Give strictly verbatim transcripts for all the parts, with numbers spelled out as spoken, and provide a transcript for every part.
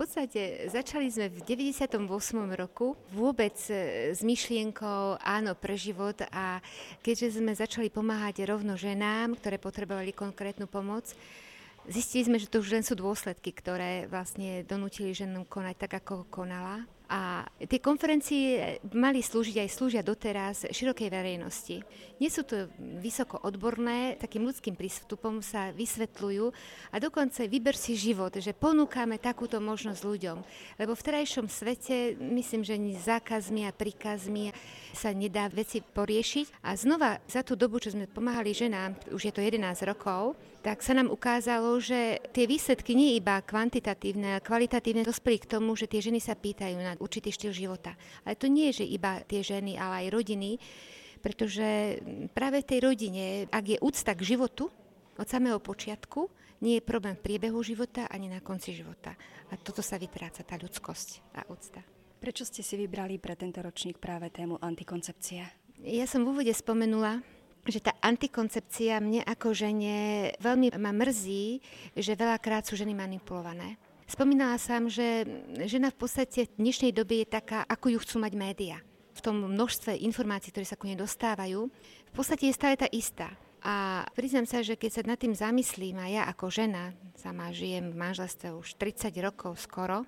podstate začali sme v deväťdesiatom ôsmom roku vôbec s myšlienkou áno pre život a keďže sme začali pomáhať rovno ženám, ktoré potrebovali konkrétnu pomoc, zistili sme, že to už len sú dôsledky, ktoré vlastne donútili ženu konať tak, ako konala. A tie konferencie mali slúžiť aj slúžia doteraz širokej verejnosti. Nie sú to vysoko odborné, takým ľudským prístupom sa vysvetľujú a dokonca vyber si život, že ponúkame takúto možnosť ľuďom. Lebo v terajšom svete, myslím, že zákazmi a príkazmi sa nedá veci poriešiť. A znova za tú dobu, čo sme pomáhali ženám, už je to jedenásť rokov, tak sa nám ukázalo, že tie výsledky nie iba kvantitatívne, ale kvalitatívne dospeli k tomu, že tie ženy sa pýtajú na určitý štýl života. Ale to nie je, že iba tie ženy, ale aj rodiny, pretože práve v tej rodine, ak je úcta k životu od samého počiatku, nie je problém v priebehu života ani na konci života. A toto sa vytráca, tá ľudskosť a úcta. Prečo ste si vybrali pre tento ročník práve tému antikoncepcia? Ja som v úvode spomenula, že tá antikoncepcia mne ako žene veľmi ma mrzí, že veľakrát sú ženy manipulované. Spomínala som, že žena v podstate v dnešnej dobe je taká, ako ju chcú mať médiá. V tom množstve informácií, ktoré sa ku nej dostávajú, v podstate je stále tá istá. A priznám sa, že keď sa nad tým zamyslím, a ja ako žena, sama žijem v manželstve už tridsať rokov skoro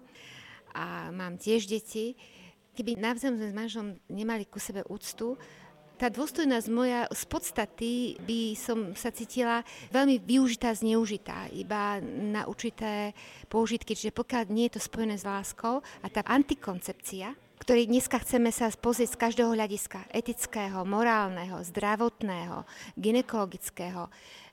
a mám tiež deti, keby navzájom sme s manželom nemali ku sebe úctu, tá dôstojnosť moja z podstaty by som sa cítila veľmi využitá, zneužitá, iba na určité použitky, čiže pokiaľ nie je to spojené s láskou a tá antikoncepcia, ktorej dneska chceme sa pozrieť z každého hľadiska, etického, morálneho, zdravotného, gynekologického,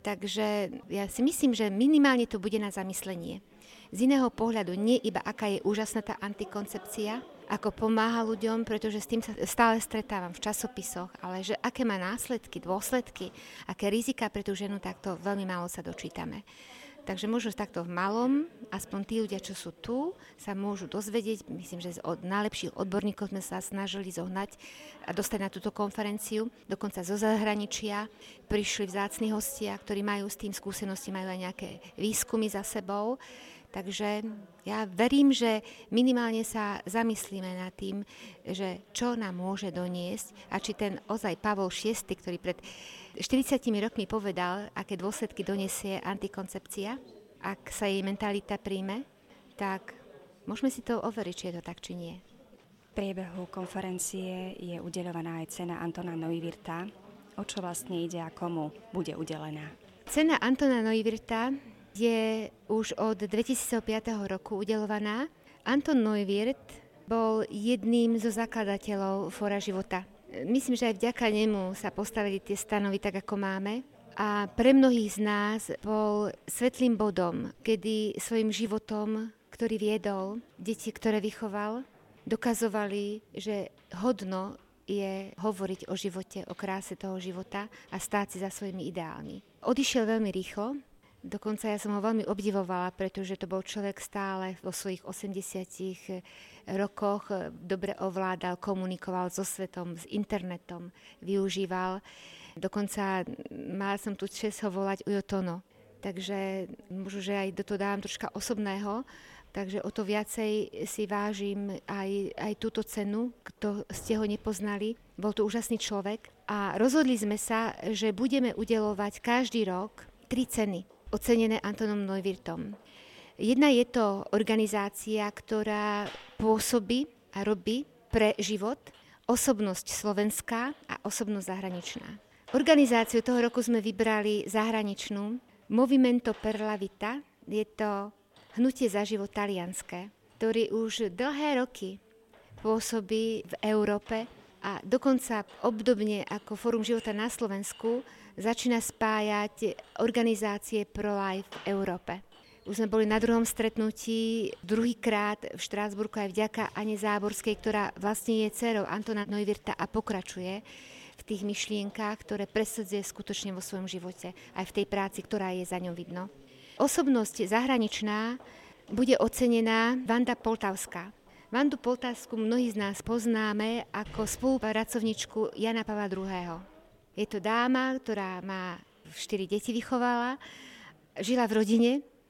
takže ja si myslím, že minimálne to bude na zamyslenie. Z iného pohľadu, nie iba aká je úžasná tá antikoncepcia, ako pomáha ľuďom, pretože s tým sa stále stretávam v časopisoch, ale že aké má následky, dôsledky, aké rizika pre tú ženu, tak to veľmi málo sa dočítame. Takže možno takto v malom, aspoň tí ľudia, čo sú tu, sa môžu dozvedieť. Myslím, že od najlepších odborníkov sme sa snažili zohnať a dostať na túto konferenciu. Dokonca zo zahraničia prišli vzácni hostia, ktorí majú s tým skúsenosti, majú aj nejaké výskumy za sebou. Takže ja verím, že minimálne sa zamyslíme nad tým, že čo nám môže doniesť a či ten ozaj Pavol šiesty, ktorý pred štyridsiatimi rokmi povedal, aké dôsledky donesie antikoncepcia, ak sa jej mentalita príjme, tak môžeme si to overiť, či je to tak, či nie. V priebehu konferencie je udeľovaná aj cena Antona Neuwirtha. O čo vlastne ide a komu bude udelená? Cena Antona Neuwirtha je už od dvetisícpäť roku udeľovaná. Anton Neuwirth bol jedným zo zakladateľov Fóra života. Myslím, že aj vďaka nemu sa postavili tie stanovy tak, ako máme. A pre mnohých z nás bol svetlým bodom, kedy svojim životom, ktorý viedol, deti, ktoré vychoval, dokazovali, že hodno je hovoriť o živote, o kráse toho života a stáť si za svojimi ideálmi. Odišiel veľmi rýchlo. Dokonca ja som ho veľmi obdivovala, pretože to bol človek stále vo svojich osemdesiatich rokoch, dobre ovládal, komunikoval so svetom, s internetom, využíval. Dokonca mala som tu čest ho volať Ujo Tono. Takže možno, že aj do toho dávam troška osobného, takže o to viacej si vážim aj, aj túto cenu, kto ste ho nepoznali. Bol to úžasný človek a rozhodli sme sa, že budeme udeľovať každý rok tri ceny ocenené Antonom Neuwirthom. Jedna je to organizácia, ktorá pôsobí a robí pre život osobnosť slovenská a osobnosť zahraničná. Organizáciu toho roku sme vybrali zahraničnú Movimento per la Vita. Je to hnutie za život talianske, ktorý už dlhé roky pôsobí v Európe a dokonca obdobne ako Fórum života na Slovensku začína spájať organizácie pro-life v Európe. Už sme boli na druhom stretnutí, druhýkrát v Štrásburgu aj vďaka Ane Záborskej, ktorá vlastne je dcérou Antona Neuwirtha a pokračuje v tých myšlienkách, ktoré presadzuje skutočne vo svojom živote, aj v tej práci, ktorá je za ňou vidno. Osobnosť zahraničná bude ocenená Vanda Poltavská. Vandu Poltavskú mnohí z nás poznáme ako spolupracovničku Jana Pavla druhého. Je to dáma, ktorá má štyri deti vychovala, žila v rodine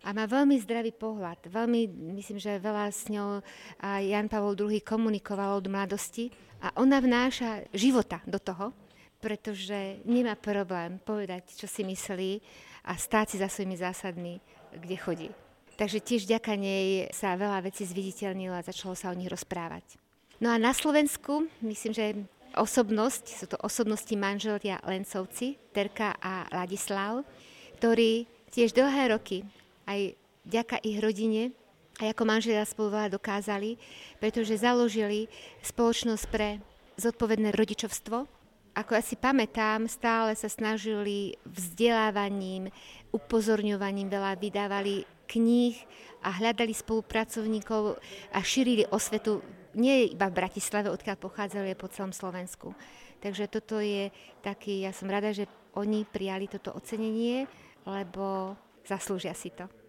a má veľmi zdravý pohľad. Veľmi, myslím, že veľa s ňou aj Ján Pavol druhý komunikoval od mladosti a ona vnáša života do toho, pretože nemá problém povedať, čo si myslí a stáť si za svojimi zásadmi, kde chodí. Takže tiež vďaka nej sa veľa vecí zviditeľnilo a začalo sa o nich rozprávať. No a na Slovensku, myslím, že osobnosť, sú to osobnosti manželia Lencovci, Terka a Ladislav, ktorí tiež dlhé roky aj vďaka ich rodine aj ako manželia spolu veľa dokázali, pretože založili spoločnosť pre zodpovedné rodičovstvo. Ako ja si pamätám, stále sa snažili vzdelávaním, upozorňovaním, veľa vydávali kníh a hľadali spolupracovníkov a šírili osvetu nie iba v Bratislave, odkiaľ pochádzali, po celom Slovensku. Takže toto je taký, ja som rada, že oni prijali toto ocenenie, lebo zaslúžia si to.